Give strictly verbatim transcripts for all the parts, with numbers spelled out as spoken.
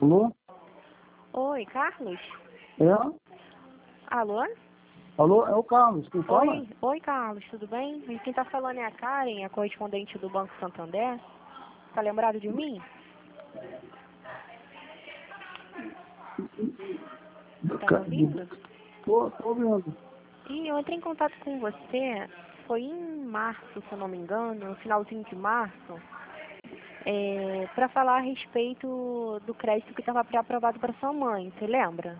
Alô? Oi, Carlos? É? Alô? Alô, é o Carlos, quem fala? Oi, oi, Carlos, tudo bem? E quem tá falando é a Karen, a correspondente do Banco Santander. Tá lembrado de mim? Tá me ouvindo? Tô, tô ouvindo. E eu entrei em contato com você, foi em março, se eu não me engano, no finalzinho de março, é, para falar a respeito do crédito que estava pré-aprovado para sua mãe, você lembra?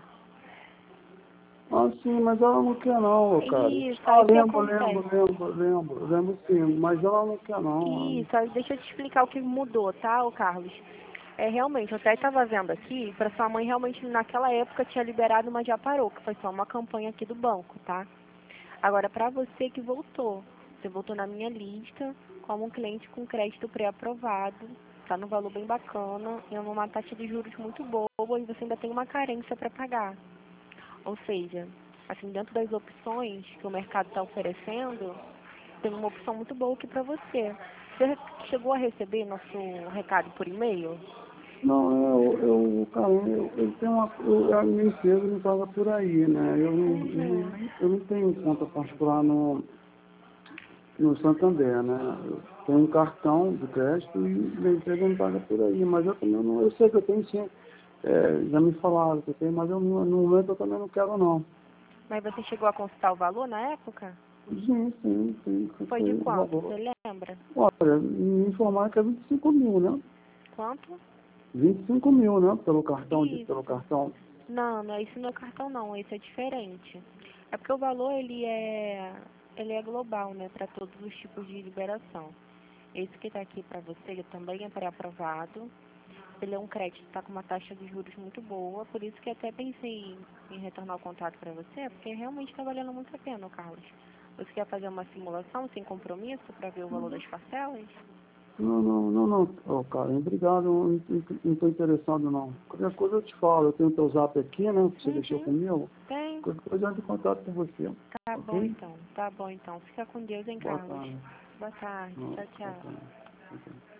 Ah, sim, mas ela não quer não, ô, cara. Isso, Ah, aí o que lembro, lembro, acontece? lembro, lembro, lembro sim, mas ela não quer não. Isso, aí deixa eu te explicar o que mudou, tá, ô Carlos? É, realmente, eu até estava vendo aqui, para sua mãe realmente naquela época tinha liberado, mas já parou, que foi só uma campanha aqui do banco, tá? Agora, para você que voltou, você voltou na minha lista como um cliente com crédito pré-aprovado, tá no valor bem bacana, e é uma taxa de juros muito boa e você ainda tem uma carência para pagar. Ou seja, assim, dentro das opções que o mercado está oferecendo, tem uma opção muito boa aqui para você. Você chegou a receber nosso recado por e-mail? Não, eu, eu cara, eu, eu tenho uma, eu, a minha empresa me paga por aí, né? Eu não, eu Uhum. não, eu não tenho conta particular no, no Santander, né? Eu tenho um cartão de crédito e minha empresa me paga por aí, mas eu também não, eu sei que eu tenho sim, é, já me falaram que eu tenho, mas eu, no no momento eu também não quero não. Mas você chegou a consultar o valor na época? Sim, sim, sim, que Foi foi de o quanto? valor. Você lembra? Olha, me informaram que é vinte e cinco mil, né? Quanto? vinte e cinco mil, né? Pelo cartão, de, pelo Isso. cartão. Não, não, isso não é cartão não, esse é diferente. É porque o valor ele é ele é global, né, para todos os tipos de liberação. Esse que está aqui para você, ele também é pré-aprovado. Ele é um crédito, está com uma taxa de juros muito boa, por isso que até pensei em, em retornar o contato para você, porque realmente está valendo muito a pena, Carlos. Você quer fazer uma simulação sem compromisso para ver o valor das parcelas? Não, não, não, não, oh, cara, obrigado, não estou interessado não. Qualquer coisa eu te falo, eu tenho teu zap aqui, né? Que você deixou Uhum, comigo. tem. Qualquer coisa eu entro em contato com você, Tá bom ok? então, tá bom então. Fica com Deus, hein, Boa Carlos. tarde. Boa tarde, Não, tchau, boa tchau. tarde. Ok.